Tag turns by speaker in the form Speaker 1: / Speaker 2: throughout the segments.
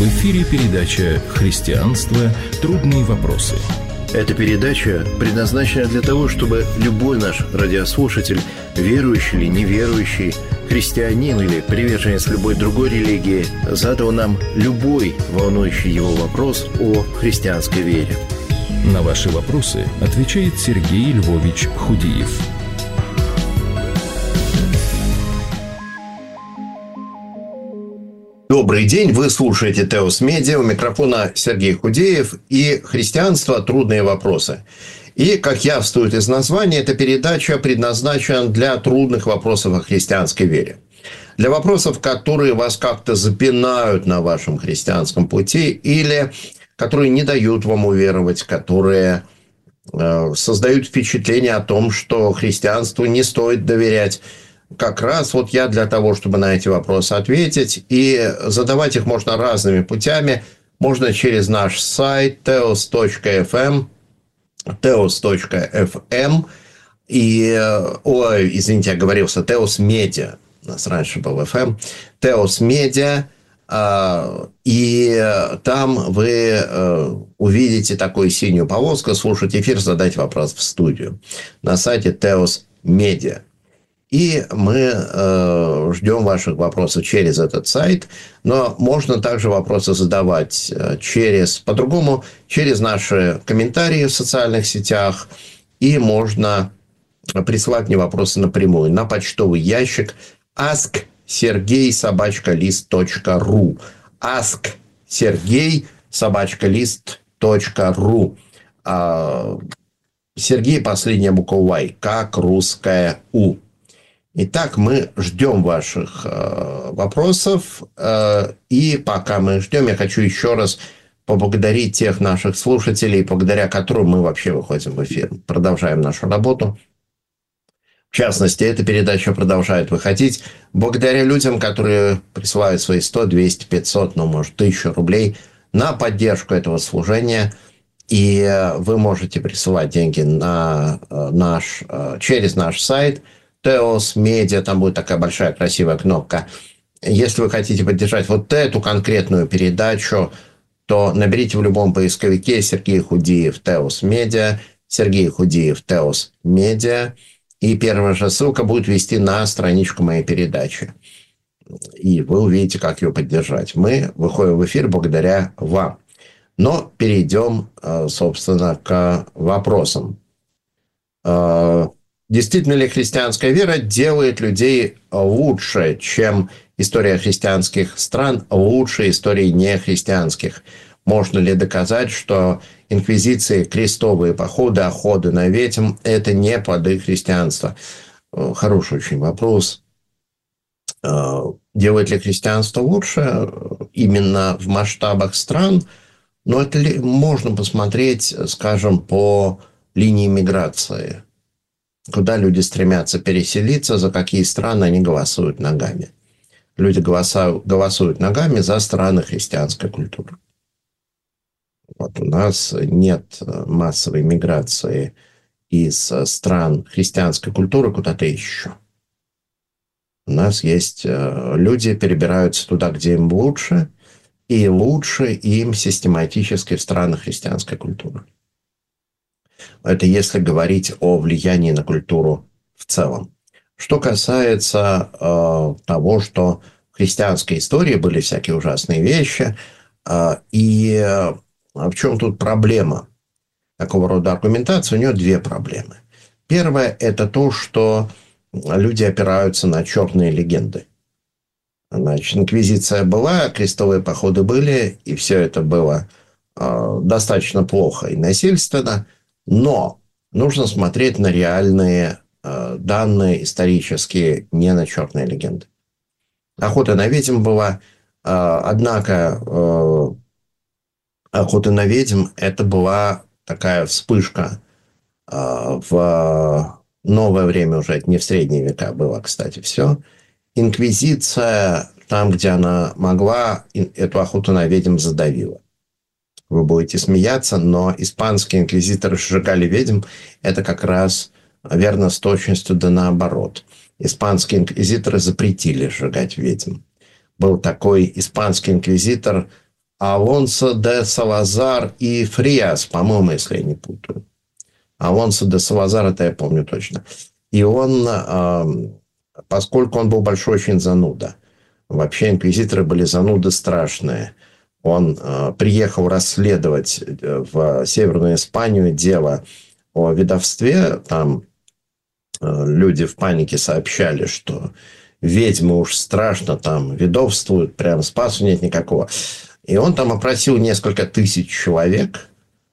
Speaker 1: В эфире передача «Христианство. Трудные вопросы».
Speaker 2: Эта передача предназначена для того, чтобы любой наш радиослушатель, верующий или неверующий, христианин или приверженец любой другой религии, задал нам любой волнующий его вопрос о христианской вере.
Speaker 1: На ваши вопросы отвечает Сергей Львович Худиев.
Speaker 2: Добрый день, вы слушаете Теос Медиа, у микрофона Сергей Худеев и «Христианство. Трудные вопросы». И, как явствует из названия, эта передача предназначена для трудных вопросов о христианской вере. Для вопросов, которые вас как-то запинают на вашем христианском пути или которые не дают вам уверовать, которые создают впечатление о том, что христианству не стоит доверять. Как раз вот я для того, чтобы на эти вопросы ответить, и задавать их можно разными путями. Можно через наш сайт teos.fm, и, извините, я оговорился, Teos Media, у нас раньше был FM, Teos Media, и там вы увидите такую синюю полоску, слушать эфир, задать вопрос в студию на сайте Teos Media. И мы ждем ваших вопросов через этот сайт, но можно также вопросы задавать по-другому, через наши комментарии в социальных сетях, и можно присылать мне вопросы напрямую на почтовый ящик asksergey@list.ru asksergey@list.ru Сергей, последняя буква Y, как русская У. Итак, мы ждем ваших вопросов. И пока мы ждем, я хочу еще раз поблагодарить тех наших слушателей, благодаря которым мы вообще выходим в эфир. Продолжаем нашу работу. В частности, эта передача продолжает выходить благодаря людям, которые присылают свои 100, 200, 500, может, 1000 рублей на поддержку этого служения. И вы можете присылать деньги через наш сайт Teos Media, там будет такая большая красивая кнопка. Если вы хотите поддержать вот эту конкретную передачу, то наберите в любом поисковике Сергей Худиев Teos Media, Сергей Худиев Teos Media, и первая же ссылка будет вести на страничку моей передачи. И вы увидите, как ее поддержать. Мы выходим в эфир благодаря вам. Но перейдем, собственно, к вопросам. Действительно ли христианская вера делает людей лучше, чем история христианских стран, лучше истории нехристианских? Можно ли доказать, что инквизиции, крестовые походы, охоты на ведьм – это не плоды христианства? Хороший очень вопрос. Делает ли христианство лучше именно в масштабах стран? Но это можно посмотреть, скажем, по линии миграции. Куда люди стремятся переселиться, за какие страны они голосуют ногами. Люди голосуют ногами за страны христианской культуры. Вот у нас нет массовой миграции из стран христианской культуры куда-то еще. У нас есть люди, перебираются туда, где им лучше, и лучше им систематически в странах христианской культуры. Это если говорить о влиянии на культуру в целом. Что касается того, что в христианской истории были всякие ужасные вещи, и в чем тут проблема такого рода аргументации? У нее две проблемы. Первая – это то, что люди опираются на черные легенды. Значит, инквизиция была, крестовые походы были, и все это было достаточно плохо и насильственно. Но нужно смотреть на реальные данные исторические, не на черные легенды. Охота на ведьм была, однако охота на ведьм – это была такая вспышка в новое время уже, это не в средние века было, кстати, все. Инквизиция, там, где она могла, эту охоту на ведьм задавила. Вы будете смеяться, но испанские инквизиторы сжигали ведьм. Это как раз верно с точностью да наоборот. Испанские инквизиторы запретили сжигать ведьм. Был такой испанский инквизитор Алонсо де Салазар и Фриас, по-моему, если я не путаю. Алонсо де Салазар, это я помню точно. И он, поскольку он был большой очень зануда, вообще инквизиторы были зануды страшные, он приехал расследовать в Северную Испанию дело о ведовстве. Там люди в панике сообщали, что ведьмы уж страшно там ведовствуют, прям спасу нет никакого. И он там опросил несколько тысяч человек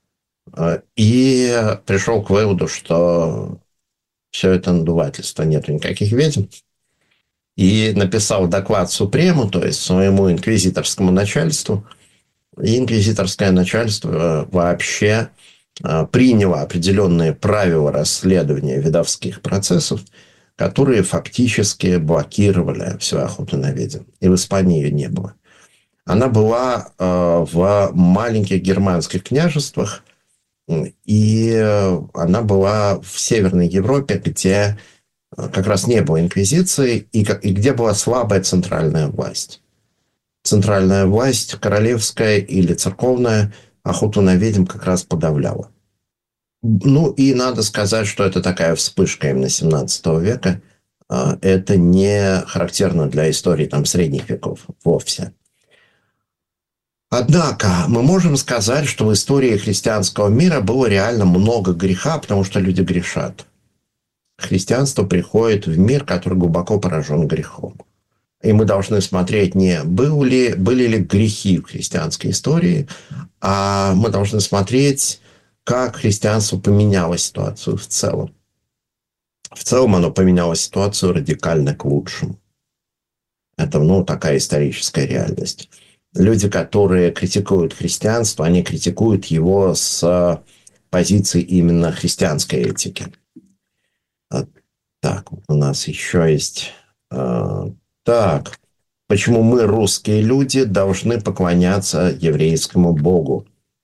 Speaker 2: и пришел к выводу, что все это надувательство, нету никаких ведьм. И написал доклад Супрему, то есть своему инквизиторскому начальству. И инквизиторское начальство вообще приняло определенные правила расследования ведовских процессов, которые фактически блокировали всю охоту на ведьм. И в Испании ее не было. Она была в маленьких германских княжествах, и она была в Северной Европе, где как раз не было инквизиции, и где была слабая центральная власть. Центральная власть, королевская или церковная, охоту на ведьм как раз подавляла. Ну, и надо сказать, что это такая вспышка именно 17 века. Это не характерно для истории там, средних веков вовсе. Однако мы можем сказать, что в истории христианского мира было реально много греха, потому что люди грешат. Христианство приходит в мир, который глубоко поражен грехом. И мы должны смотреть не были ли грехи в христианской истории, а мы должны смотреть, как христианство поменяло ситуацию в целом. В целом оно поменяло ситуацию радикально к лучшему. Это, такая историческая реальность. Люди, которые критикуют христианство, они критикуют его с позиции именно христианской этики. Так, у нас еще есть... Так, почему мы, русские люди, должны поклоняться еврейскому Богу?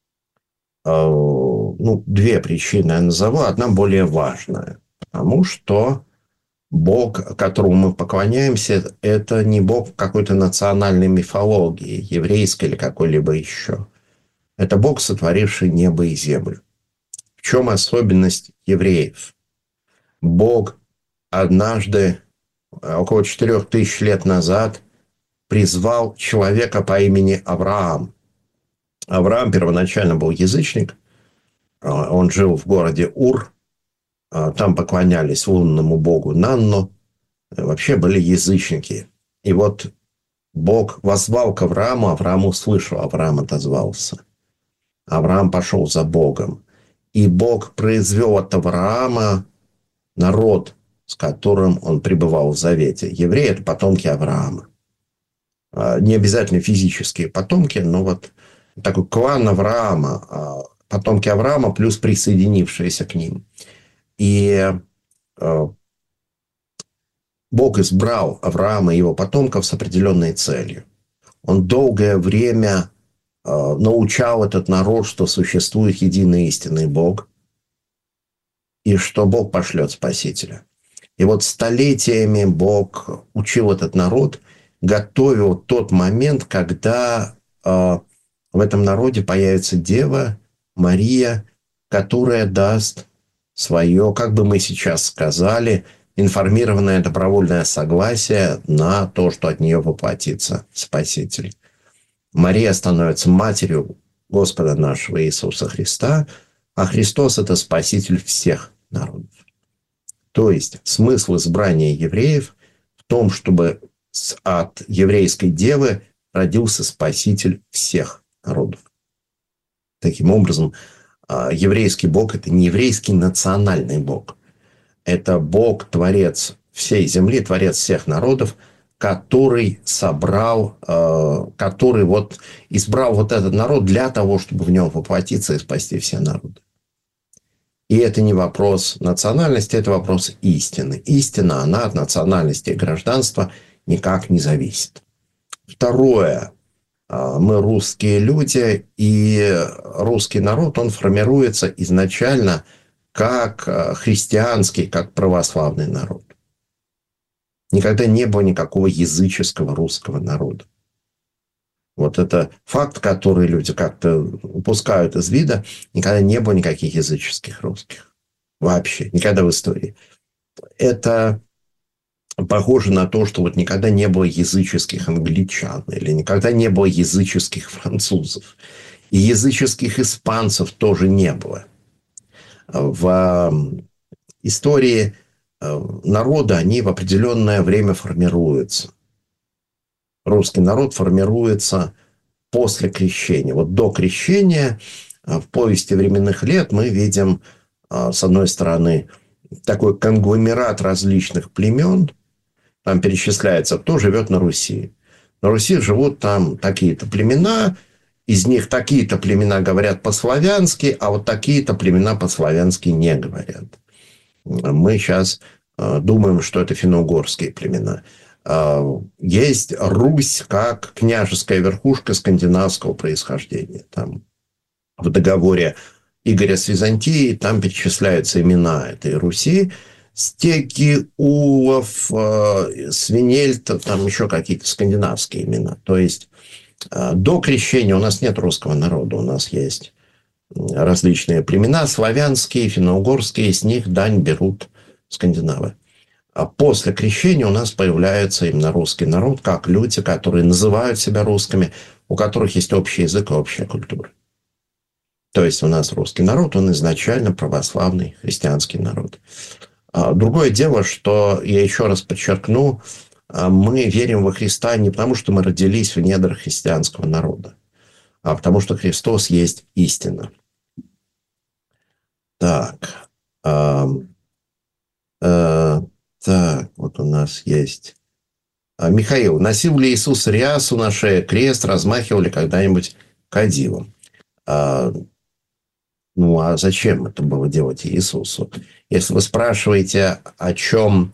Speaker 2: Две причины я назову. Одна более важная. Потому что Бог, которому мы поклоняемся, это не Бог какой-то национальной мифологии, еврейской или какой-либо еще. Это Бог, сотворивший небо и землю. В чем особенность евреев? Бог однажды, около 4000 лет назад, призвал человека по имени Авраам. Авраам первоначально был язычник. Он жил в городе Ур. Там поклонялись лунному богу Нанну. Вообще были язычники. И вот Бог воззвал к Аврааму. Авраам услышал. Авраам отозвался. Авраам пошел за Богом. И Бог произвел от Авраама народ, с которым он пребывал в завете. Евреи – это потомки Авраама. Не обязательно физические потомки, но такой клан Авраама, потомки Авраама плюс присоединившиеся к ним. И Бог избрал Авраама и его потомков с определенной целью. Он долгое время научал этот народ, что существует единый истинный Бог, и что Бог пошлет Спасителя. И столетиями Бог учил этот народ, готовил тот момент, когда в этом народе появится Дева Мария, которая даст свое, как бы мы сейчас сказали, информированное добровольное согласие на то, что от нее воплотится Спаситель. Мария становится матерью Господа нашего Иисуса Христа, а Христос – это Спаситель всех народов. То есть смысл избрания евреев в том, чтобы от еврейской девы родился Спаситель всех народов. Таким образом, еврейский Бог – это не еврейский национальный Бог. Это Бог, Творец всей земли, Творец всех народов, который избрал этот народ для того, чтобы в нем воплотиться и спасти все народы. И это не вопрос национальности, это вопрос истины. Истина, она от национальности и гражданства никак не зависит. Второе. Мы русские люди, и русский народ, он формируется изначально как христианский, как православный народ. Никогда не было никакого языческого русского народа. вот это факт, который люди как-то упускают из вида. Никогда не было никаких языческих русских. Вообще. Никогда в истории. Это похоже на то, что вот никогда не было языческих англичан или никогда не было языческих французов. И языческих испанцев тоже не было. В истории народа они в определенное время формируются. Русский народ формируется после крещения. Вот до крещения в повести временных лет мы видим, с одной стороны, такой конгломерат различных племен. Там перечисляется, кто живет на Руси. На Руси живут там такие-то племена, из них такие-то племена говорят по-славянски, а вот такие-то племена по-славянски не говорят. Мы сейчас думаем, что это финно-угорские племена. Есть Русь как княжеская верхушка скандинавского происхождения. Там в договоре Игоря с Византией там перечисляются имена этой Руси. Стеки, Улов, Свинельт, там еще какие-то скандинавские имена. То есть до крещения у нас нет русского народа, у нас есть различные племена, славянские, финно-угорские, с них дань берут скандинавы. А после крещения у нас появляется именно русский народ, как люди, которые называют себя русскими, у которых есть общий язык и общая культура. То есть у нас русский народ, он изначально православный христианский народ. Другое дело, что, я еще раз подчеркну, мы верим во Христа не потому, что мы родились в недрах христианского народа, а потому что Христос есть истина. Так, вот у нас есть Михаил. Носил ли Иисус рясу на шее, крест, размахивал ли когда-нибудь кадилом? Ну, а зачем это было делать Иисусу? Если вы спрашиваете, в чем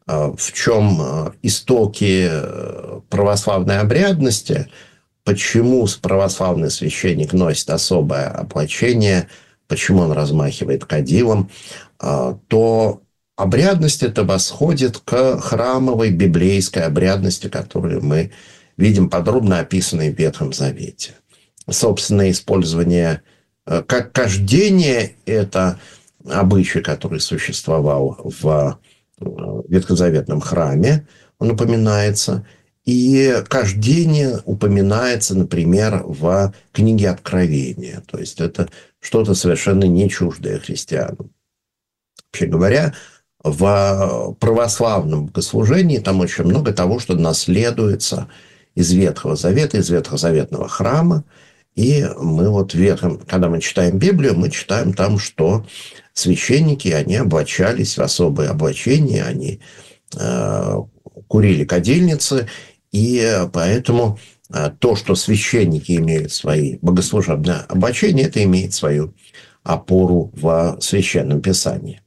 Speaker 2: истоки православной обрядности, почему православный священник носит особое облачение, почему он размахивает кадилом, то обрядность это восходит к храмовой библейской обрядности, которую мы видим подробно описанной в Ветхом Завете. Собственное использование, как кождение, это обычай, который существовал в ветхозаветном храме, он упоминается. И кождение упоминается, например, в книге Откровения. То есть это что-то совершенно не чуждое христианам. Вообще говоря, в православном богослужении там очень много того, что наследуется из Ветхого Завета, из ветхозаветного храма. И мы вот когда мы читаем Библию, мы читаем там, что священники, они облачались в особые облачения, они курили кадильницы, и поэтому то, что священники имеют свои богослужебные облачения, это имеет свою опору в Священном Писании.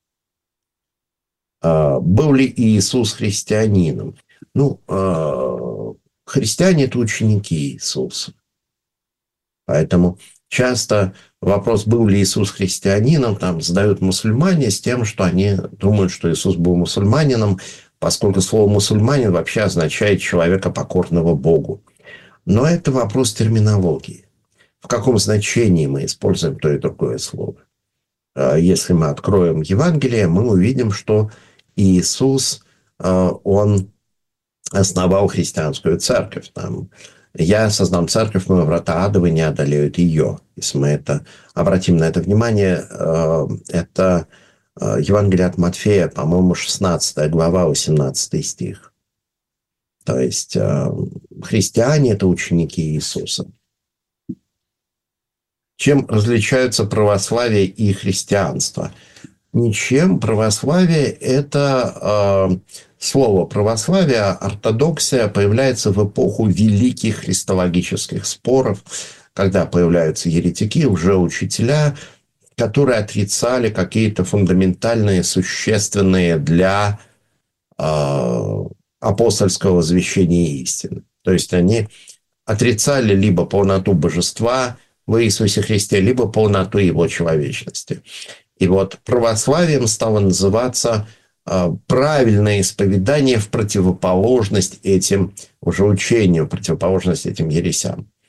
Speaker 2: Был ли Иисус христианином? Ну, христиане – это ученики Иисуса. Поэтому часто вопрос, был ли Иисус христианином, там задают мусульмане с тем, что они думают, что Иисус был мусульманином, поскольку слово «мусульманин» вообще означает человека, покорного Богу. Но это вопрос терминологии. В каком значении мы используем то и другое слово? Если мы откроем Евангелие, мы увидим, что Иисус, он основал христианскую церковь. Там, «Я создам церковь, но врата адовы не одолеют ее». Если мы обратим на это внимание, это Евангелие от Матфея, по-моему, 16 глава, 18 стих. То есть христиане – это ученики Иисуса. Чем различаются православие и христианство? Ничем. Православие – это слово православие, ортодоксия появляется в эпоху великих христологических споров, когда появляются еретики, лжеучителя, которые отрицали какие-то фундаментальные, существенные для апостольского возвещения истины. То есть они отрицали либо полноту божества в Иисусе Христе, либо полноту его человечности. И вот православием стало называться правильное исповедание в противоположность этим лжеучениям, в противоположность этим ересям.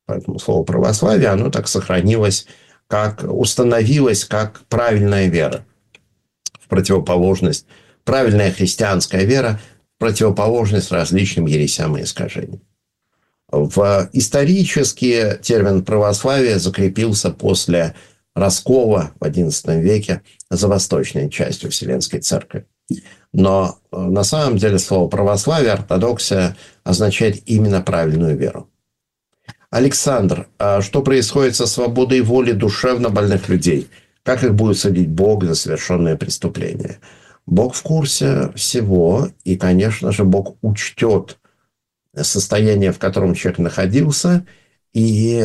Speaker 2: Поэтому слово православие, оно так сохранилось, установилось как правильная вера в противоположность, правильная христианская вера в противоположность различным ересям и искажениям. Исторически термин православие закрепился после раскола в XI веке за восточной частью Вселенской Церкви. Но на самом деле слово православие, ортодоксия означает именно правильную веру. Александр, а что происходит со свободой воли душевно больных людей? Как их будет судить Бог за совершенные преступления? Бог в курсе всего, и, конечно же, Бог учтет состояние, в котором человек находился, и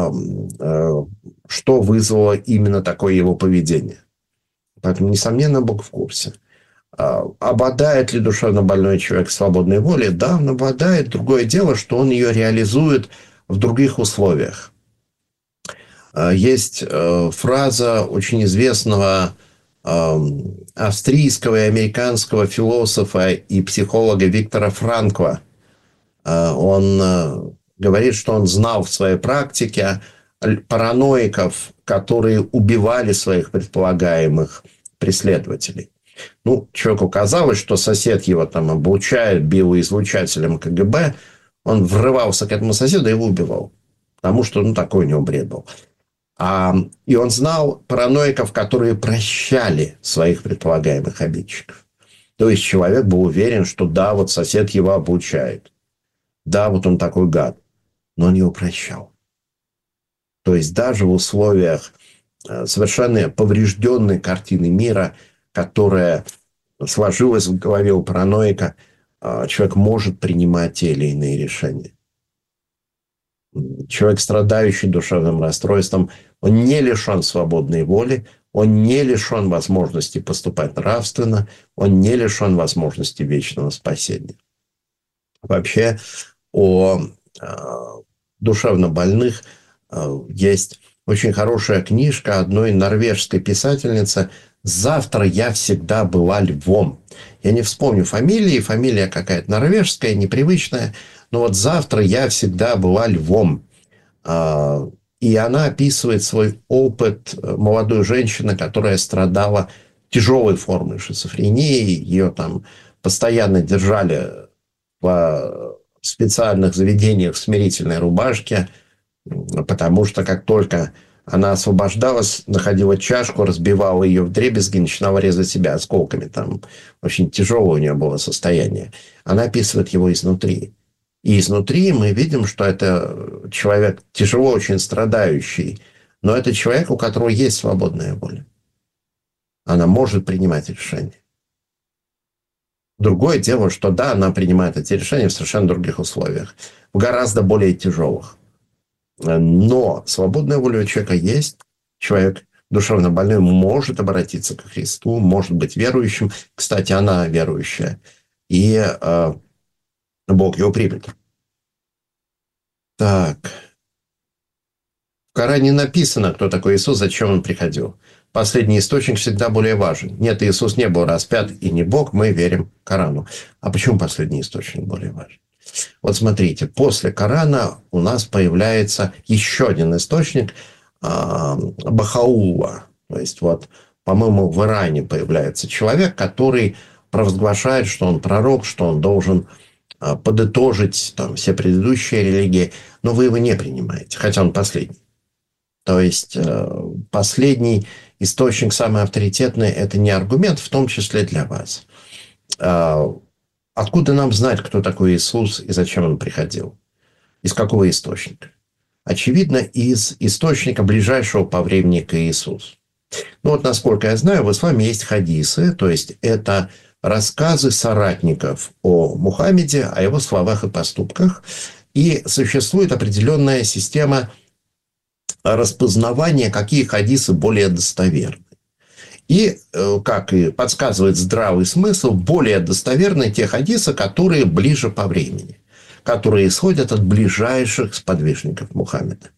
Speaker 2: что вызвало именно такое его поведение. Поэтому, несомненно, Бог в курсе. Обладает ли душевно больной человек свободной волей? Да, он обладает. Другое дело, что он ее реализует в других условиях. Есть фраза очень известного австрийского и американского философа и психолога Виктора Франкла. Он говорит, что он знал в своей практике параноиков, которые убивали своих предполагаемых преследователей. Человеку казалось, что сосед его там облучает биоизлучателем КГБ. Он врывался к этому соседу и его убивал. Потому что, такой у него бред был. И он знал параноиков, которые прощали своих предполагаемых обидчиков. То есть, человек был уверен, что да, вот сосед его облучает. Да, вот он такой гад. Но он его прощал. То есть, даже в условиях совершенно поврежденной картины мира, которая сложилась в голове у параноика, человек может принимать те или иные решения. Человек, страдающий душевным расстройством, он не лишен свободной воли, он не лишен возможности поступать нравственно, он не лишен возможности вечного спасения. Вообще, о душевно больных есть очень хорошая книжка одной норвежской писательницы «Завтра я всегда была львом». Я не вспомню фамилии, фамилия какая-то норвежская, непривычная, но вот «Завтра я всегда была львом». И она описывает свой опыт молодой женщины, которая страдала тяжелой формой шизофрении. Ее там постоянно держали в специальных заведениях в смирительной рубашке, потому что как только она освобождалась, находила чашку, разбивала ее вдребезги, начинала резать себя осколками. Там очень тяжелое у нее было состояние. Она описывает его изнутри. И изнутри мы видим, что это человек тяжело очень страдающий, но это человек, у которого есть свободная воля. Она может принимать решения. Другое дело, что да, она принимает эти решения в совершенно других условиях, в гораздо более тяжелых. Но свободная воля у человека есть. Человек душевно больной может обратиться к Христу, может быть верующим. Кстати, она верующая. И Бог его примет. Так. В Коране написано, кто такой Иисус, зачем он приходил. Последний источник всегда более важен. Нет, Иисус не был распят и не Бог, мы верим Корану. А почему последний источник более важен? Вот смотрите, после Корана у нас появляется еще один источник Бахаула. То есть, по-моему, в Иране появляется человек, который провозглашает, что он пророк, что он должен подытожить все предыдущие религии, но вы его не принимаете, хотя он последний. То есть, последний источник, самый авторитетный, это не аргумент, в том числе для вас. Откуда нам знать, кто такой Иисус и зачем он приходил? Из какого источника? Очевидно, из источника ближайшего по времени к Иисусу. Насколько я знаю, в исламе есть хадисы, то есть это рассказы соратников о Мухаммеде, о его словах и поступках. И существует определенная система распознавания, какие хадисы более достоверны. И, как и подсказывает здравый смысл, более достоверны те хадисы, которые ближе по времени, которые исходят от ближайших сподвижников Мухаммеда.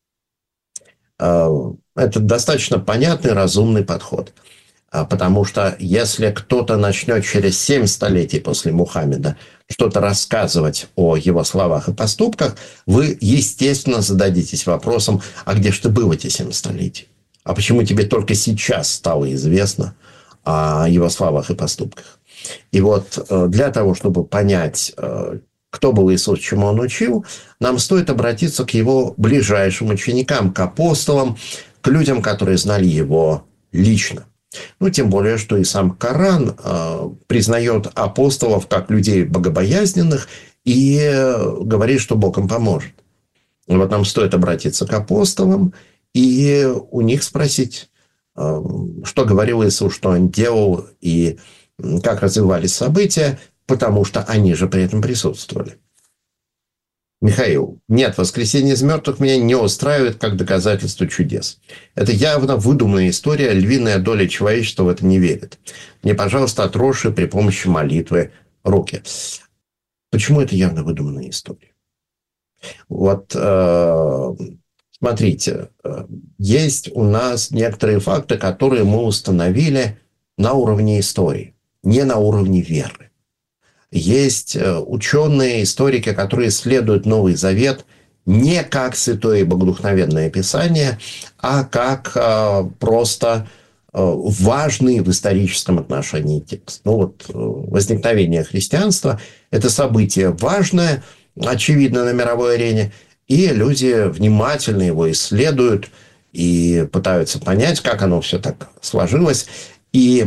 Speaker 2: Это достаточно понятный, разумный подход. Потому что если кто-то начнет через 7 столетий после Мухаммеда что-то рассказывать о его словах и поступках, вы, естественно, зададитесь вопросом, а где же ты был эти 70 столетий? А почему тебе только сейчас стало известно о его словах и поступках? И вот для того, чтобы понять, кто был Иисус, чему он учил, нам стоит обратиться к его ближайшим ученикам, к апостолам, к людям, которые знали его лично. Ну, тем более, что и сам Коран признает апостолов как людей богобоязненных и говорит, что Бог им поможет. И вот нам стоит обратиться к апостолам и у них спросить, что говорил Иисус, что он делал и как развивались события, потому что они же при этом присутствовали. Михаил, нет, воскресение из мертвых меня не устраивает как доказательство чудес. Это явно выдуманная история, львиная доля человечества в это не верит. Мне, пожалуйста, отросшие при помощи молитвы руки. Почему это явно выдуманная история? Вот смотрите, есть у нас некоторые факты, которые мы установили на уровне истории, не на уровне веры. Есть ученые, историки, которые исследуют Новый Завет не как святое и богодухновенное Писание, а как просто важный в историческом отношении текст. Ну вот возникновение христианства – это событие важное, очевидно, на мировой арене, и люди внимательно его исследуют и пытаются понять, как оно все так сложилось. И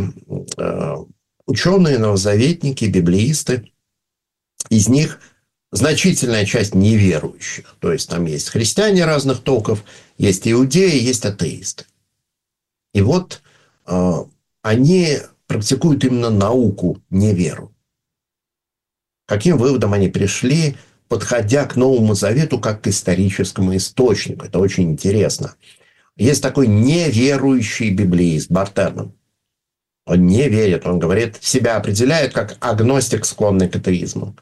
Speaker 2: ученые, новозаветники, библеисты, из них значительная часть неверующих. То есть там есть христиане разных толков, есть иудеи, есть атеисты. И вот они практикуют именно науку, не веру. Каким выводом они пришли, подходя к Новому Завету как к историческому источнику? Это очень интересно. Есть такой неверующий библеист Барт Эрман. Он не верит, он говорит, себя определяет как агностик, склонный к атеизму.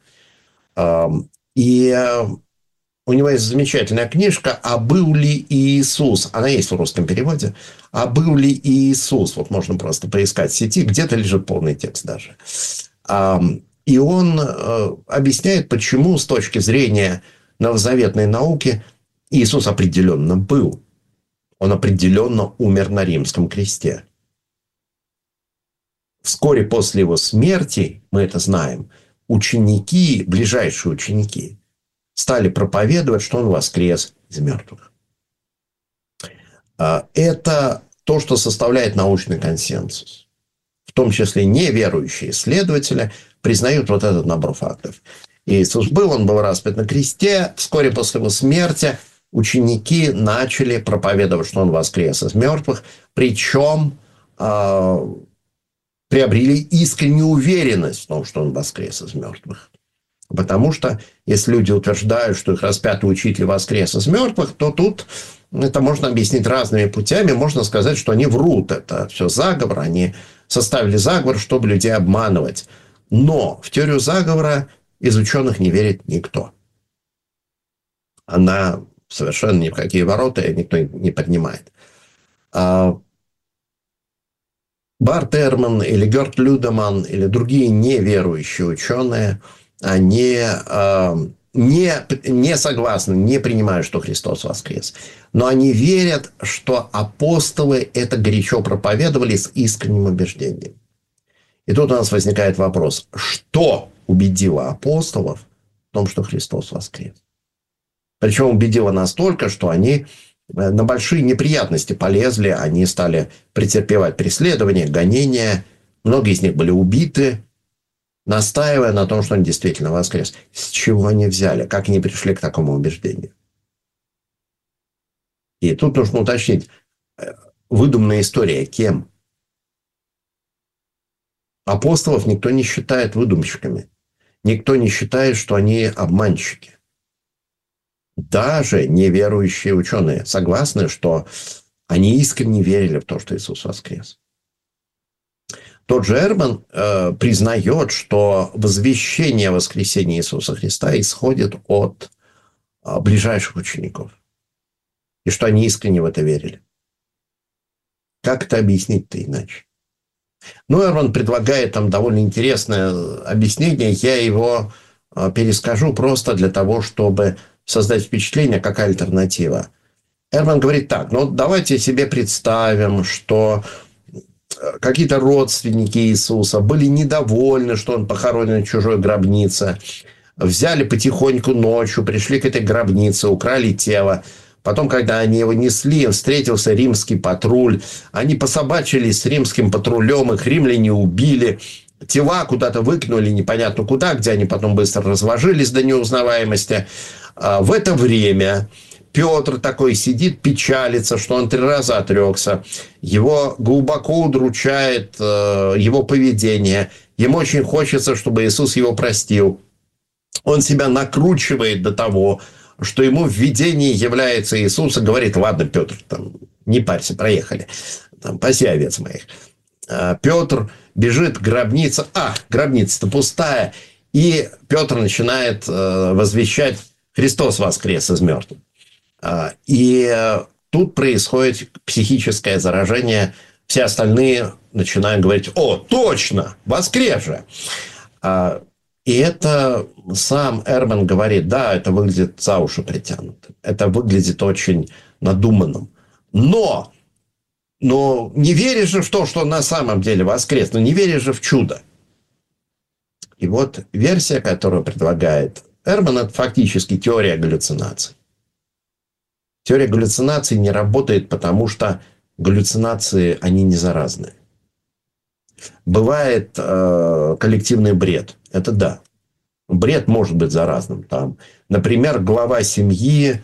Speaker 2: И у него есть замечательная книжка «А был ли Иисус?». Она есть в русском переводе. «А был ли Иисус?». Вот можно просто поискать в сети, где-то лежит полный текст даже. И он объясняет, почему с точки зрения новозаветной науки Иисус определенно был. Он определенно умер на римском кресте. Вскоре после его смерти, мы это знаем, ученики, ближайшие ученики, стали проповедовать, что он воскрес из мертвых. Это то, что составляет научный консенсус. В том числе неверующие исследователи признают вот этот набор фактов. Иисус был, он был распят на кресте. Вскоре после его смерти ученики начали проповедовать, что он воскрес из мертвых. Причем приобрели искреннюю уверенность в том, что он воскрес из мертвых. Потому что, если люди утверждают, что их распятый учитель воскрес из мертвых, то тут это можно объяснить разными путями. Можно сказать, что они врут. Это все заговор. Они составили заговор, чтобы людей обманывать. Но в теорию заговора из ученых не верит никто. Она совершенно ни в какие ворота никто не поднимает. Барт Эрман или Герт Людеман или другие неверующие ученые, они не согласны, не принимают, что Христос воскрес. Но они верят, что апостолы это горячо проповедовали с искренним убеждением. И тут у нас возникает вопрос, что убедило апостолов в том, что Христос воскрес? Причем убедило настолько, что они на большие неприятности полезли, они стали претерпевать преследования, гонения. Многие из них были убиты, настаивая на том, что он действительно воскрес. С чего они взяли? Как они пришли к такому убеждению? И тут нужно уточнить, выдуманная история кем? Апостолов никто не считает выдумщиками. Никто не считает, что они обманщики. Даже неверующие ученые согласны, что они искренне верили в то, что Иисус воскрес. Тот же Эрман признает, что возвещение воскресения Иисуса Христа исходит от ближайших учеников. И что они искренне в это верили. Как это объяснить-то иначе? Ну, Эрман предлагает там довольно интересное объяснение. Я его перескажу просто для того, чтобы создать впечатление, какая альтернатива. Эрман говорит так: ну давайте себе представим, что какие-то родственники Иисуса были недовольны, что он похоронен в чужой гробнице. Взяли потихоньку ночью, пришли к этой гробнице, украли тело. Потом, когда они его несли, встретился римский патруль. Они пособачились с римским патрулем, их римляне убили. Тела куда-то выкинули непонятно куда, где они потом быстро разложились до неузнаваемости. В это время Петр такой сидит, печалится, что он 3 раза отрекся. Его глубоко удручает его поведение. Ему очень хочется, чтобы Иисус его простил. Он себя накручивает до того, что ему в видении является Иисус и говорит: ладно, Петр, там, не парься, проехали. Там, паси овец моих. Петр бежит к гробнице. Гробница-то пустая. И Петр начинает возвещать: Христос воскрес из мертвых. И тут происходит психическое заражение. Все остальные начинают говорить: о, точно, воскрес же. И это сам Эрман говорит: да, это выглядит за уши притянутым. Это выглядит очень надуманным. Но не веришь же в то, что он на самом деле воскрес. Не веришь же в чудо. И вот версия, которую предлагает Эрман, это фактически теория галлюцинаций. Теория галлюцинаций не работает, потому что галлюцинации, они не заразны. Бывает коллективный бред. Это да. Бред может быть заразным. Там, например, глава семьи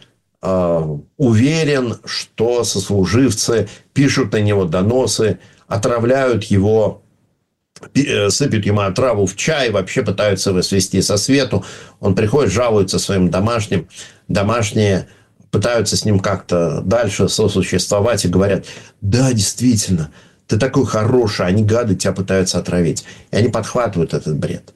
Speaker 2: уверен, что сослуживцы пишут на него доносы, отравляют его, сыпят ему отраву в чай, вообще пытаются его свести со свету. Он приходит, жалуется своим домашним. Домашние пытаются с ним как-то дальше сосуществовать и говорят: да, действительно, ты такой хороший, они, гады, тебя пытаются отравить. И они подхватывают этот бред.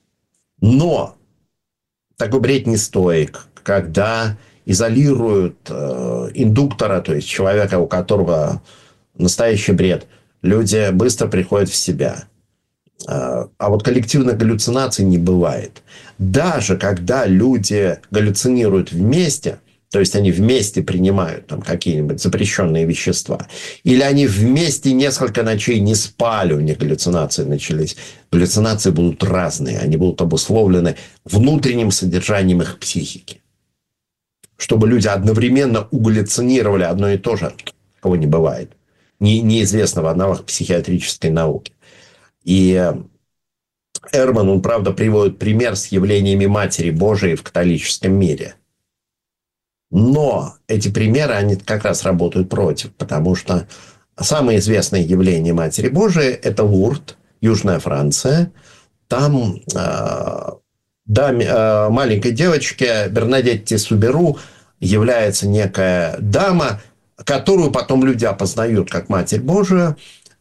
Speaker 2: Но такой бред не стоек, когда изолируют индуктора, то есть человека, у которого настоящий бред. Люди быстро приходят в себя. А вот коллективных галлюцинаций не бывает. Даже когда люди галлюцинируют вместе, то есть они вместе принимают там какие-нибудь запрещенные вещества, или они вместе несколько ночей не спали, у них галлюцинации начались. Галлюцинации будут разные, они будут обусловлены внутренним содержанием их психики. Чтобы люди одновременно угаллюцинировали одно и то же, такого не бывает. Неизвестно в аналогах психиатрической науки. И Эрман, он, правда, приводит пример с явлениями Матери Божией в католическом мире. Но эти примеры, они как раз работают против, потому что самое известное явление Матери Божией – это Лурд, Южная Франция. Там маленькой девочке Бернадетте Суберу является некая дама, которую потом люди опознают как Матерь Божию.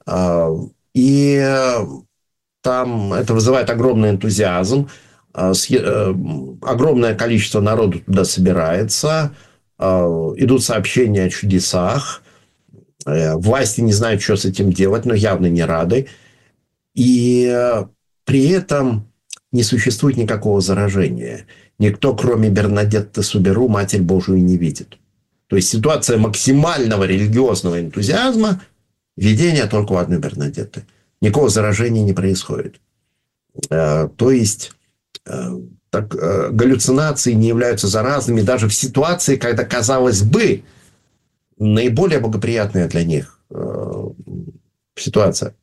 Speaker 2: И там это вызывает огромный энтузиазм. Огромное количество народу туда собирается. Идут сообщения о чудесах. Власти не знают, что с этим делать, но явно не рады. И при этом не существует никакого заражения. Никто, кроме Бернадетты Суберу, Матерь Божию не видит. То есть ситуация максимального религиозного энтузиазма, видение только у одной Бернадетты. Никакого заражения не происходит. То есть галлюцинации не являются заразными даже в ситуации, когда, казалось бы, наиболее благоприятная для них ситуация.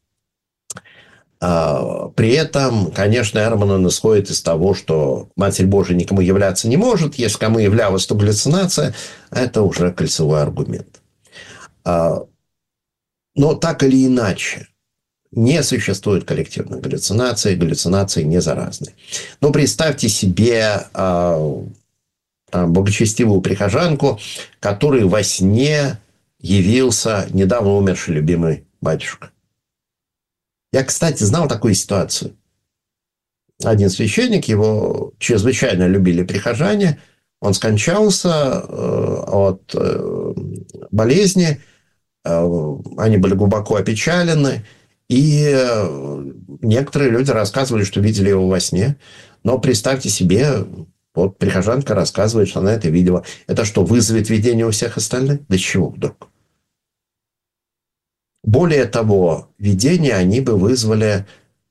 Speaker 2: При этом, конечно, Эрман исходит из того, что Матерь Божия никому являться не может. Если кому являлась, то галлюцинация, это уже кольцевой аргумент. Но так или иначе, не существует коллективной галлюцинации, галлюцинации не заразны. Но представьте себе благочестивую прихожанку, которой во сне явился недавно умерший любимый батюшка. Я, кстати, знал такую ситуацию. Один священник, его чрезвычайно любили прихожане, он скончался от болезни, они были глубоко опечалены, И некоторые люди рассказывали, что видели его во сне. Но представьте себе, вот прихожанка рассказывает, что она это видела. Это что, вызовет видение у всех остальных? Да чего вдруг? Более того, видения они бы вызвали,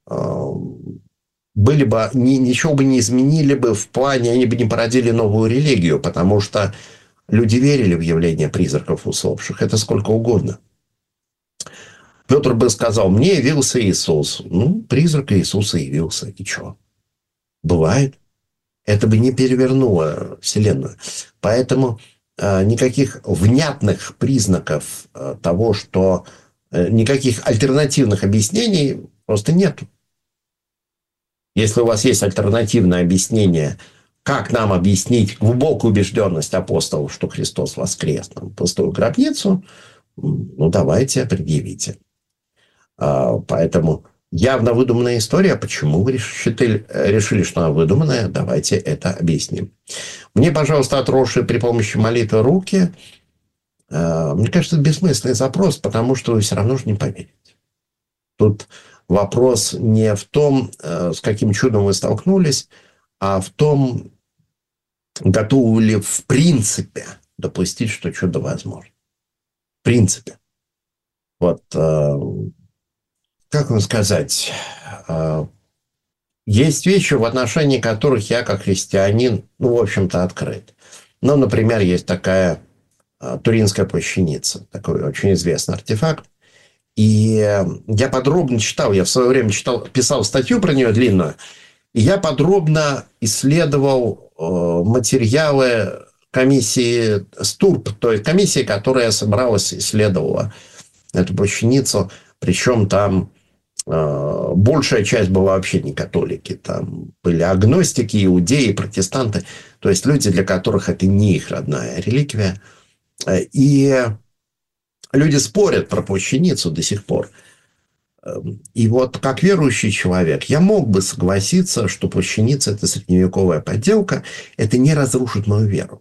Speaker 2: были бы, ничего бы не изменили бы в плане, они бы не породили новую религию, потому что люди верили в явление призраков усопших. Это сколько угодно. Петр бы сказал, мне явился Иисус. Ну, призрак Иисуса явился. И что? Бывает. Это бы не перевернуло Вселенную. Поэтому никаких внятных признаков того, что никаких альтернативных объяснений просто нет. Если у вас есть альтернативное объяснение, как нам объяснить глубокую убежденность апостолов, что Христос воскрес, нам пустую гробницу, ну, давайте, предъявите. Поэтому явно выдуманная история. Почему вы решили, что она выдуманная? Давайте это объясним. Мне, пожалуйста, отросшие при помощи молитвы руки. Мне кажется, это бессмысленный запрос, потому что вы все равно же не поверите. Тут вопрос не в том, с каким чудом вы столкнулись, а в том, готовы ли в принципе допустить, что чудо возможно. В принципе. Вот, как вам сказать, есть вещи, в отношении которых я, как христианин, ну, в общем-то, открыт. Ну, например, есть такая Туринская плащаница, такой очень известный артефакт. И я подробно читал, я в свое время писал статью про нее длинную, и я подробно исследовал материалы комиссии СТУРП, то есть комиссии, которая собралась, исследовала эту плащаницу, причем там большая часть была вообще не католики, там были агностики, иудеи, протестанты, то есть люди, для которых это не их родная реликвия. И люди спорят про плащаницу до сих пор. И вот как верующий человек я мог бы согласиться, что плащаница – это средневековая подделка, это не разрушит мою веру.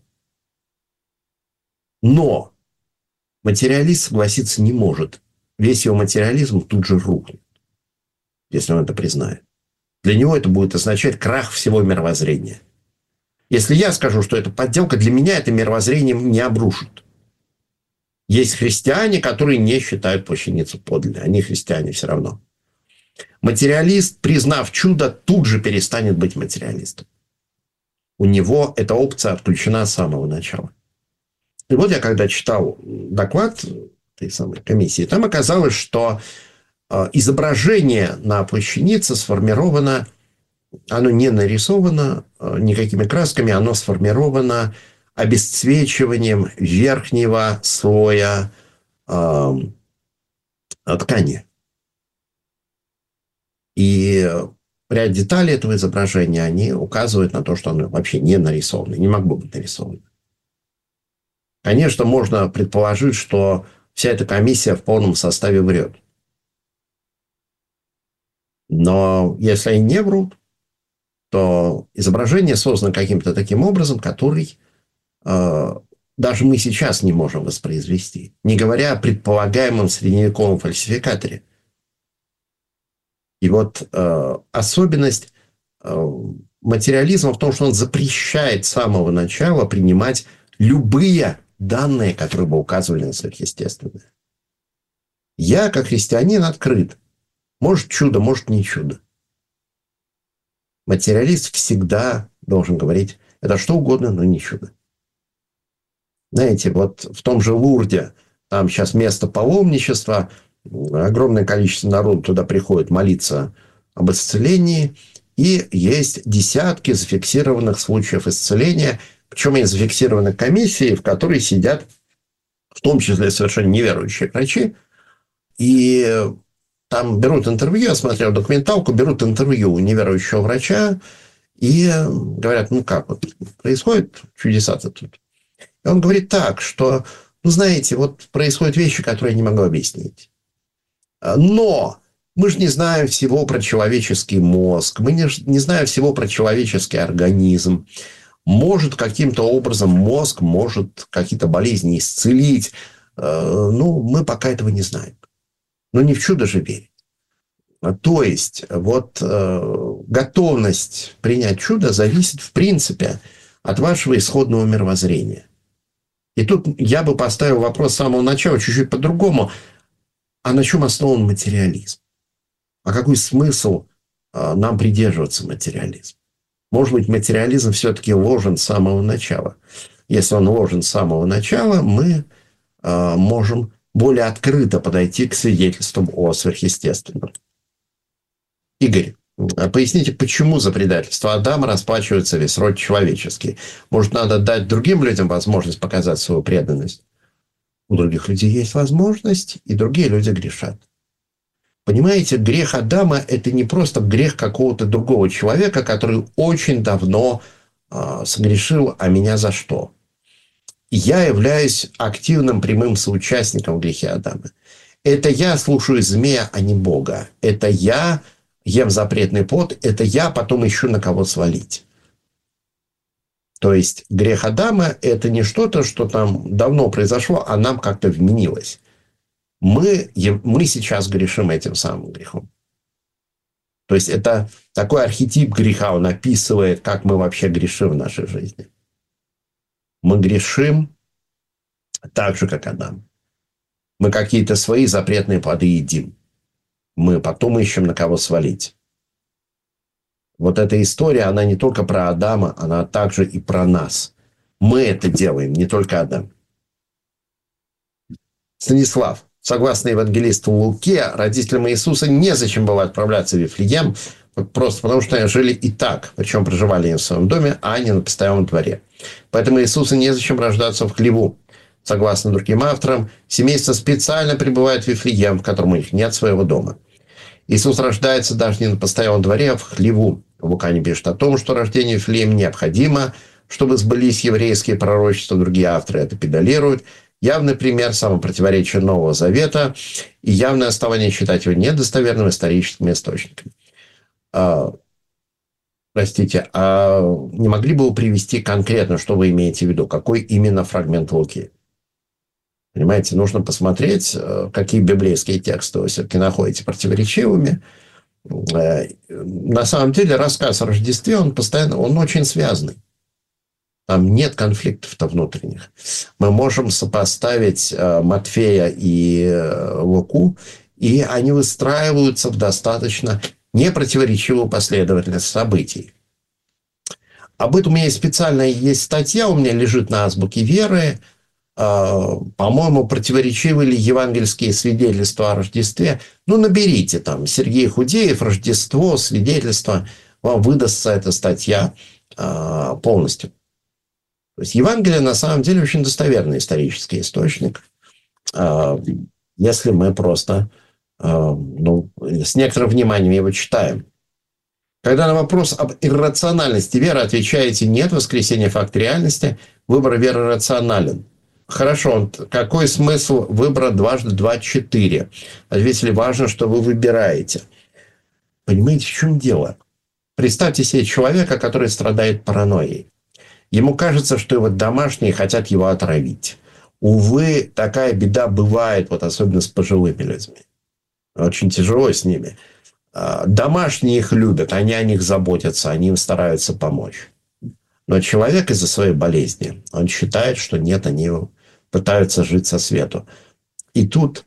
Speaker 2: Но материалист согласиться не может. Весь его материализм тут же рухнет, если он это признает. Для него это будет означать крах всего мировоззрения. Если я скажу, что это подделка, для меня это мировоззрение не обрушит. Есть христиане, которые не считают плащаницу подлинной. Они христиане все равно. Материалист, признав чудо, тут же перестанет быть материалистом. У него эта опция отключена с самого начала. И вот я когда читал доклад этой самой комиссии, там оказалось, что изображение на плащанице сформировано, оно не нарисовано никакими красками, оно сформировано обесцвечиванием верхнего слоя ткани. И ряд деталей этого изображения, они указывают на то, что оно вообще не нарисовано, не могло быть нарисовано. Конечно, можно предположить, что вся эта комиссия в полном составе врет. Но если они не врут, то изображение создано каким-то таким образом, который даже мы сейчас не можем воспроизвести, не говоря о предполагаемом средневековом фальсификаторе. И вот особенность материализма в том, что он запрещает с самого начала принимать любые данные, которые бы указывали на сверхъестественное. Я, как христианин, открыт. Может чудо, может не чудо. Материалист всегда должен говорить, это что угодно, но не чудо. Знаете, вот в том же Лурде, там сейчас место паломничества, огромное количество народу туда приходит молиться об исцелении, и есть десятки зафиксированных случаев исцеления, причем они зафиксированы комиссией, в которой сидят в том числе совершенно неверующие врачи, и там берут интервью, я смотрел документалку, берут интервью у неверующего врача и говорят, ну как вот происходит чудеса-то тут. И он говорит так, что, ну знаете, вот происходят вещи, которые я не могу объяснить. Но мы же не знаем всего про человеческий мозг, мы не знаем всего про человеческий организм. Может, каким-то образом мозг может какие-то болезни исцелить. Ну, мы пока этого не знаем. Но не в чудо же верить. То есть, вот готовность принять чудо зависит, в принципе, от вашего исходного мировоззрения. И тут я бы поставил вопрос с самого начала чуть-чуть по-другому. А на чем основан материализм? А какой смысл нам придерживаться материализма? Может быть, материализм все-таки ложен с самого начала. Если он ложен с самого начала, мы можем более открыто подойти к свидетельствам о сверхъестественном. Игорь, поясните, почему за предательство Адама расплачивается весь род человеческий? Может, надо дать другим людям возможность показать свою преданность? У других людей есть возможность, и другие люди грешат. Понимаете, грех Адама – это не просто грех какого-то другого человека, который очень давно согрешил, а меня за что? Я являюсь активным прямым соучастником в грехе Адама. Это я слушаю змея, а не Бога. Это я ем запретный плод, это я потом ищу на кого свалить. То есть грех Адама – это не что-то, что там давно произошло, а нам как-то вменилось. Мы сейчас грешим этим самым грехом. То есть это такой архетип греха, он описывает, как мы вообще грешим в нашей жизни. Мы грешим так же, как Адам. Мы какие-то свои запретные плоды едим. Мы потом ищем, на кого свалить. Вот эта история, она не только про Адама, она также и про нас. Мы это делаем, не только Адам. Станислав, согласно евангелисту Луке, родителям Иисуса незачем было отправляться в Вифлеем, просто потому что они жили и так, причем проживали они в своем доме, а не на постоянном дворе. Поэтому Иисусу незачем рождаться в хлеву. Согласно другим авторам, семейство специально прибывает в Вифлеем, в котором у них нет своего дома. Иисус рождается даже не на постоянном дворе, а в хлеву. Лука не пишет о том, что рождение в Вифлееме необходимо, чтобы сбылись еврейские пророчества. Другие авторы это педалируют. Явный пример самопротиворечия Нового Завета и явное основание считать его недостоверным историческими источниками. Простите, а не могли бы вы привести конкретно, что вы имеете в виду? Какой именно фрагмент Луки? Понимаете, нужно посмотреть, какие библейские тексты вы все-таки находите противоречивыми. На самом деле рассказ о Рождестве, он очень связанный. Там нет конфликтов-то внутренних. Мы можем сопоставить Матфея и Луку, и они выстраиваются в достаточно непротиворечивую последовательность событий. Об этом у меня есть специальная статья, у меня лежит на Азбуке Веры. По-моему, противоречивы ли евангельские свидетельства о Рождестве. Ну, наберите там Сергей Худеев, Рождество, свидетельство. Вам выдастся эта статья полностью. То есть Евангелие на самом деле очень достоверный исторический источник. Если мы просто с некоторым вниманием его читаем. Когда на вопрос об иррациональности веры отвечаете «нет», воскресение факт реальности, выбор веры рационален. Хорошо, какой смысл выбора дважды 2 – 4? Ответили, важно, что вы выбираете. Понимаете, в чем дело? Представьте себе человека, который страдает паранойей. Ему кажется, что его домашние хотят его отравить. Увы, такая беда бывает, вот особенно с пожилыми людьми. Очень тяжело с ними. Домашние их любят, они о них заботятся, они им стараются помочь. Но человек из-за своей болезни, он считает, что нет, они пытаются жить со свету. И тут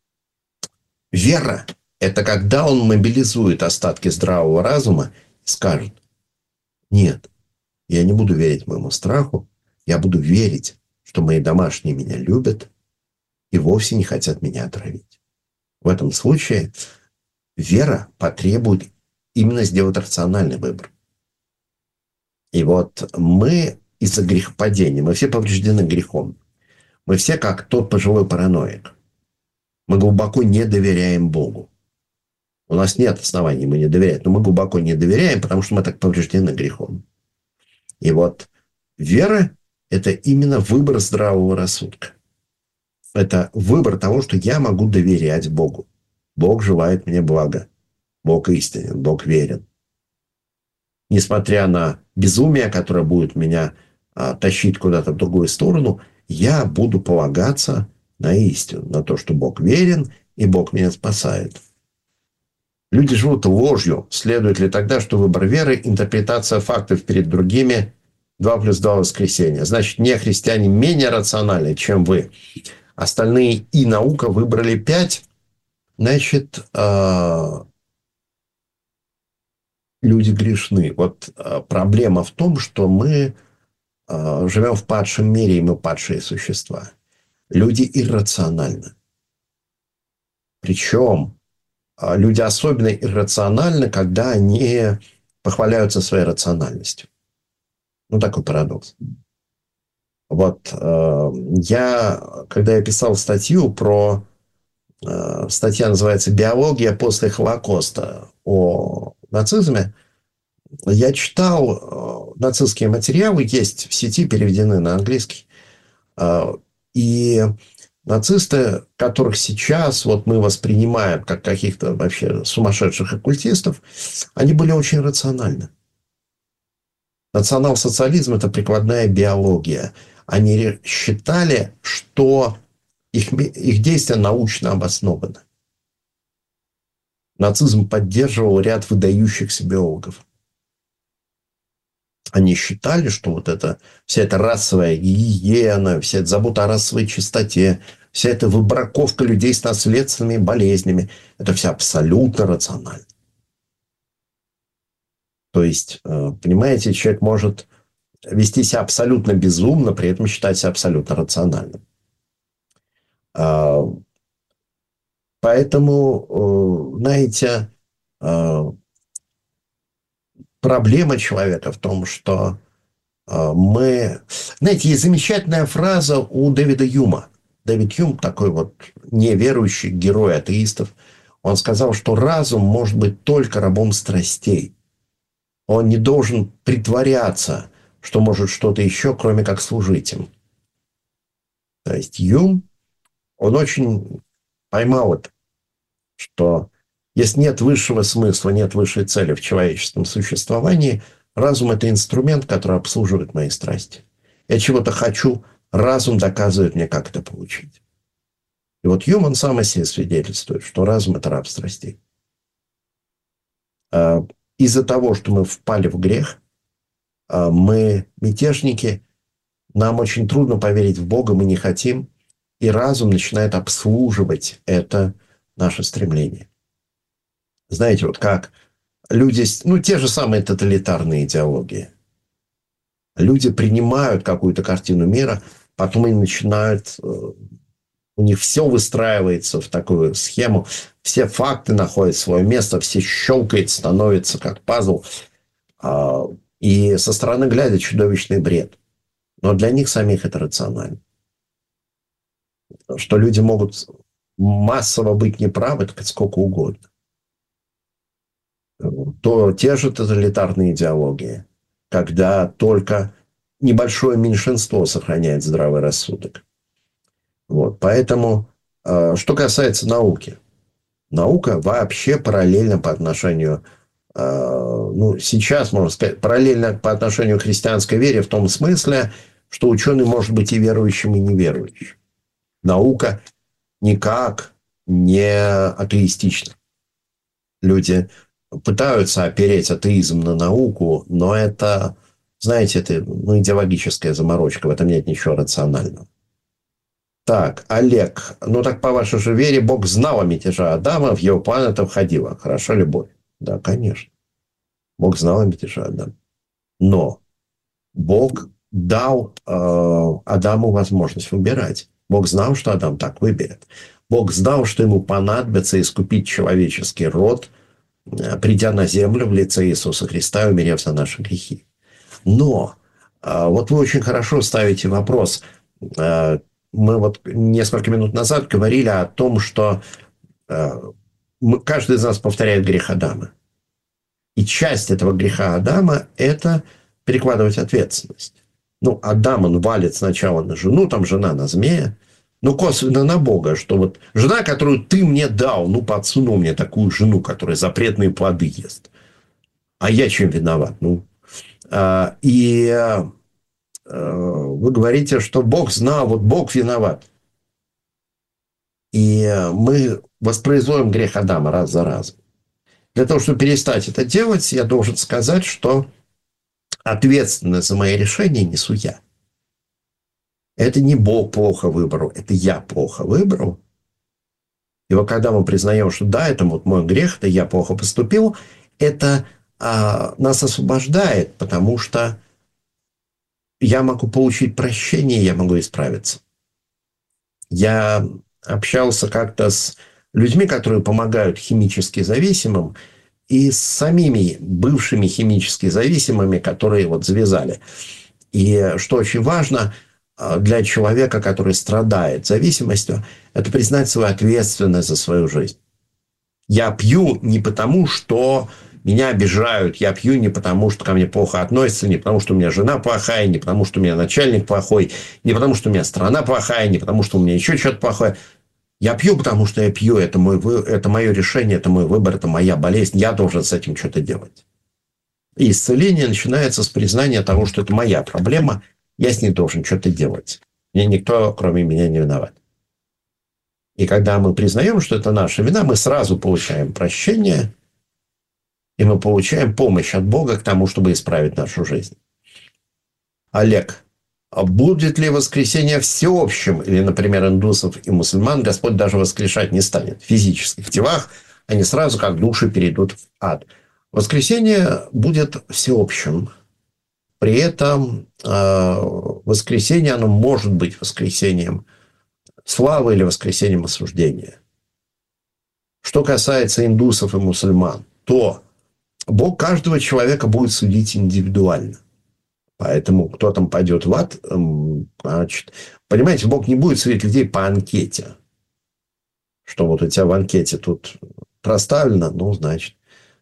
Speaker 2: вера – это когда он мобилизует остатки здравого разума и скажет: нет, я не буду верить моему страху, я буду верить, что мои домашние меня любят и вовсе не хотят меня отравить. В этом случае вера потребует именно сделать рациональный выбор. И вот мы из-за грехопадения, мы все повреждены грехом. Мы все как тот пожилой параноик. Мы глубоко не доверяем Богу. У нас нет оснований ему не доверять, но мы глубоко не доверяем, потому что мы так повреждены грехом. И вот вера – это именно выбор здравого рассудка. Это выбор того, что я могу доверять Богу. Бог желает мне блага. Бог истинен, Бог верен. Несмотря на безумие, которое будет меня тащить куда-то в другую сторону, я буду полагаться на истину, на то, что Бог верен, и Бог меня спасает. Люди живут ложью. Следует ли тогда, что выбор веры – интерпретация фактов перед другими 2 плюс 2 воскресенья? Значит, не христиане менее рациональны, чем вы. Остальные и наука выбрали 5. Значит, люди грешны. Вот проблема в том, что мы живем в падшем мире, и мы падшие существа. Люди иррациональны. Причем люди особенно иррациональны, когда они похваляются своей рациональностью. Ну, такой парадокс. Вот когда я писал статью статья называется «Биология после Холокоста» о нацизме, я читал нацистские материалы, есть в сети, переведены на английский. И нацисты, которых сейчас вот мы воспринимаем как каких-то вообще сумасшедших оккультистов, они были очень рациональны. Национал-социализм – это прикладная биология. Они считали, что их действия научно обоснованы. Нацизм поддерживал ряд выдающихся биологов. Они считали, что вот вся эта расовая гигиена, вся эта забота о расовой чистоте, вся эта выбраковка людей с наследственными болезнями, это все абсолютно рационально. То есть, понимаете, человек может вести себя абсолютно безумно, при этом считать себя абсолютно рациональным. Поэтому, знаете, проблема человека в том, что мы... Знаете, есть замечательная фраза у Дэвида Юма. Дэвид Юм, такой вот неверующий герой атеистов, он сказал, что разум может быть только рабом страстей. Он не должен притворяться, что может что-то еще, кроме как служить им. То есть Юм, он очень поймал это, что если нет высшего смысла, нет высшей цели в человеческом существовании, разум – это инструмент, который обслуживает мои страсти. Я чего-то хочу, разум доказывает мне, как это получить. И вот Юм, он сам о себе свидетельствует, что разум – это раб страстей. Из-за того, что мы впали в грех, мы мятежники, нам очень трудно поверить в Бога, мы не хотим, и разум начинает обслуживать это наше стремление. Знаете, вот как люди, те же самые тоталитарные идеологии. Люди принимают какую-то картину мира, потом они начинают, у них все выстраивается в такую схему, все факты находят свое место, все щелкает, становится как пазл. И со стороны глядя чудовищный бред. Но для них самих это рационально. Что люди могут массово быть неправы, так сколько угодно. То те же тоталитарные идеологии, когда только небольшое меньшинство сохраняет здравый рассудок. Вот. Поэтому, что касается науки. Наука вообще параллельно по отношению, сейчас, можно сказать, параллельно по отношению к христианской вере в том смысле, что ученый может быть и верующим, и неверующим. Наука никак не атеистична. Люди пытаются опереть атеизм на науку, но это, знаете, это идеологическая заморочка, в этом нет ничего рационального. Так, Олег, так по вашей же вере Бог знал о мятеже Адама, в его план это входило. Хороша любовь? Да, конечно. Бог знал о мятеже Адама. Но Бог дал Адаму возможность выбирать. Бог знал, что Адам так выберет. Бог знал, что ему понадобится искупить человеческий род, придя на землю в лице Иисуса Христа и умерев за наши грехи. Но вот вы очень хорошо ставите вопрос. Мы вот несколько минут назад говорили о том, что каждый из нас повторяет грех Адама. И часть этого греха Адама – это перекладывать ответственность. Адам, он валит сначала на жену, там жена на змея, косвенно на Бога, что вот жена, которую ты мне дал, подсунул мне такую жену, которая запретные плоды ест. А я чем виноват? Вы говорите, что Бог знал, вот Бог виноват. И мы воспроизводим грех Адама раз за разом. Для того, чтобы перестать это делать, я должен сказать, что ответственность за мои решения несу я. Это не Бог плохо выбрал, это я плохо выбрал. И вот когда мы признаем, что да, это вот мой грех, это я плохо поступил, это нас освобождает, потому что я могу получить прощение, я могу исправиться. Я общался как-то с людьми, которые помогают химически зависимым, и с самими бывшими химически зависимыми, которые вот завязали. И что очень важно для человека, который страдает зависимостью, это признать свою ответственность за свою жизнь. Я пью не потому, что меня обижают, я пью не потому, что ко мне плохо относятся, не потому, что у меня жена плохая, не потому, что у меня начальник плохой, не потому, что у меня страна плохая, не потому, что у меня еще что-то плохое. Я пью, потому что я пью. Это мое решение, это мой выбор, это моя болезнь. Я должен с этим что-то делать. И исцеление начинается с признания того, что это моя проблема. Я с ней должен что-то делать. Мне никто, кроме меня, не виноват. И когда мы признаем, что это наша вина, мы сразу получаем прощение, и мы получаем помощь от Бога к тому, чтобы исправить нашу жизнь. Олег, а будет ли воскресение всеобщим? Или, например, индусов и мусульман Господь даже воскрешать не станет. В физических телах они сразу как души перейдут в ад. Воскресение будет всеобщим. При этом воскресение, оно может быть воскресением славы или воскресением осуждения. Что касается индусов и мусульман, то Бог каждого человека будет судить индивидуально. Поэтому кто там пойдет в ад, значит, понимаете, Бог не будет судить людей по анкете. Что вот у тебя в анкете тут проставлено, ну, значит,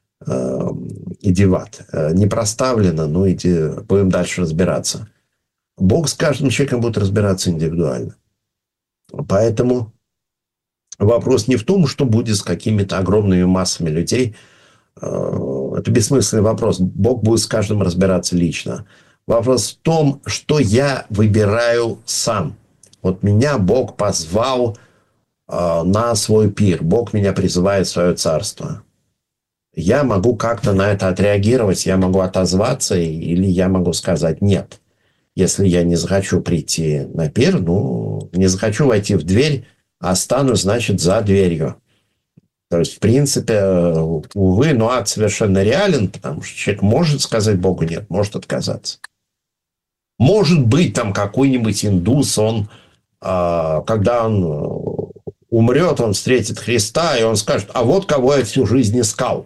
Speaker 2: иди в ад. Не проставлено, ну, иди, будем дальше разбираться. Бог с каждым человеком будет разбираться индивидуально. Поэтому вопрос не в том, что будет с какими-то огромными массами людей. Это бессмысленный вопрос. Бог будет с каждым разбираться лично. Вопрос в том, что я выбираю сам. Вот меня Бог позвал на свой пир. Бог меня призывает в свое царство. Я могу как-то на это отреагировать, я могу отозваться, или я могу сказать нет. Если я не захочу прийти на пир, ну, не захочу войти в дверь, останусь, значит, за дверью. То есть, в принципе, увы, но ад совершенно реален, потому что человек может сказать Богу нет, может отказаться. Может быть, там какой-нибудь индус, он, когда он умрет, он встретит Христа, и он скажет, а вот кого я всю жизнь искал.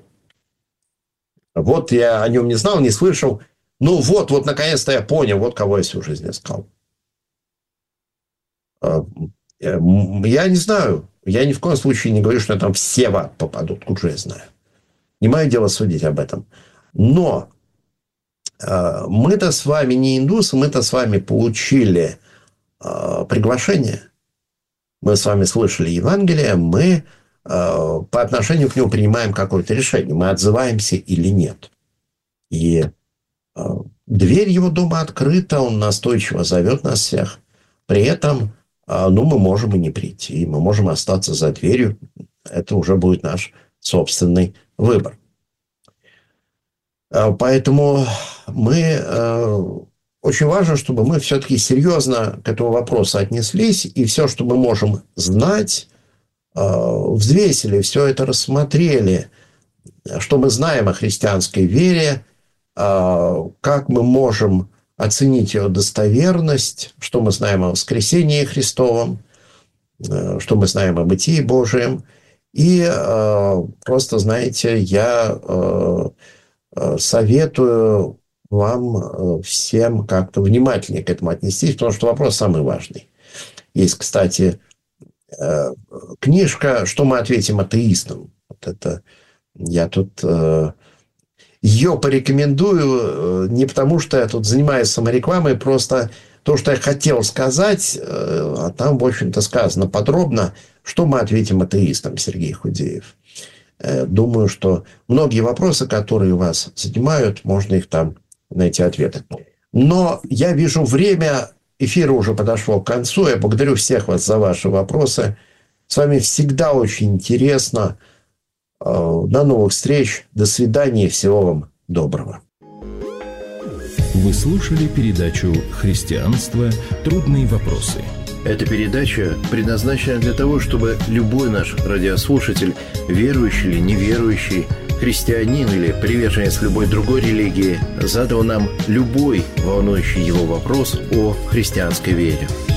Speaker 2: Вот я о нем не знал, не слышал. Ну вот наконец-то я понял, вот кого я всю жизнь искал. Я не знаю. Я ни в коем случае не говорю, что там все в ад попадут. Лучше я знаю. Не мое дело судить об этом. Но мы-то с вами не индусы, мы-то с вами получили приглашение. Мы с вами слышали Евангелие, мы по отношению к нему принимаем какое-то решение. Мы отзываемся или нет. И дверь его дома открыта, он настойчиво зовет нас всех. При этом, ну, мы можем и не прийти, мы можем остаться за дверью. Это уже будет наш собственный выбор. Поэтому очень важно, чтобы мы все-таки серьезно к этому вопросу отнеслись, и все, что мы можем знать, взвесили, все это рассмотрели, что мы знаем о христианской вере, как мы можем оценить ее достоверность, что мы знаем о воскресении Христовом, что мы знаем о бытии Божием. И просто, знаете, я советую вам всем как-то внимательнее к этому отнестись, потому что вопрос самый важный. Есть, кстати, книжка «Что мы ответим атеистам?». Вот это я тут ее порекомендую не потому, что я тут занимаюсь саморекламой, просто то, что я хотел сказать, а там, в общем-то, сказано подробно, что мы ответим атеистам, Сергей Худеев. Думаю, что многие вопросы, которые вас занимают, можно их там найти ответы. Но я вижу, время эфира уже подошло к концу. Я благодарю всех вас за ваши вопросы. С вами всегда очень интересно До новых встреч. До свидания. Всего вам доброго.
Speaker 1: Вы слушали передачу «Христианство. Трудные вопросы».
Speaker 3: Эта передача предназначена для того, чтобы любой наш радиослушатель, верующий или неверующий, христианин или приверженец любой другой религии, задал нам любой волнующий его вопрос о христианской вере.